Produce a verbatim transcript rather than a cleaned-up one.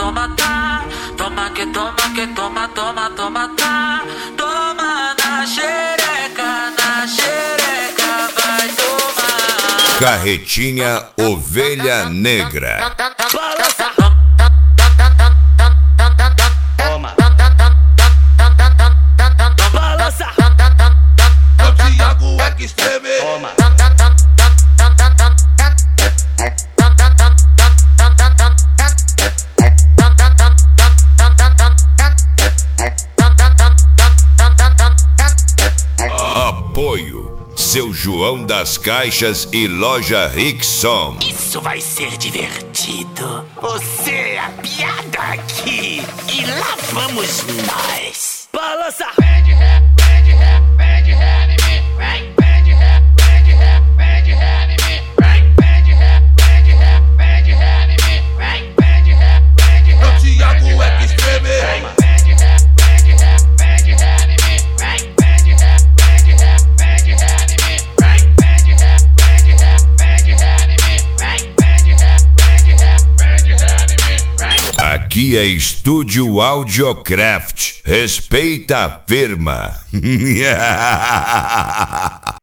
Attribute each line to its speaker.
Speaker 1: toma, tá. Toma que toma que toma, toma, toma, tá. Toma na xereca, na xereca, vai tomar.
Speaker 2: Carretinha Ovelha Negra.
Speaker 1: Balança.
Speaker 3: Toma.
Speaker 1: Balança.
Speaker 4: O Thiago é que estreme.
Speaker 3: Toma.
Speaker 2: Apoio Seu João das Caixas e Loja Rickson.
Speaker 5: Isso vai ser divertido. Você é a piada aqui. E lá vamos nós.
Speaker 1: Balança.
Speaker 6: Bad rap, bad rap, bad rap em mim. Vem, bad rap, bad rap, bad rap em mim. Vem, bad rap, bad rap, bad rap em mim. Vem, bad rap, bad rap.
Speaker 4: O Thiago é que estreme.
Speaker 6: Bad rap, bad rap, bad rap em mim. Vem, bad rap, bad rap, bad rap em mim. Vem, bad rap, bad rap, bad rap em mim. Vem, bad rap, bad rap, bad rap em mim. Vem.
Speaker 2: Aqui é Estúdio Audiocraft. Respeita a firma.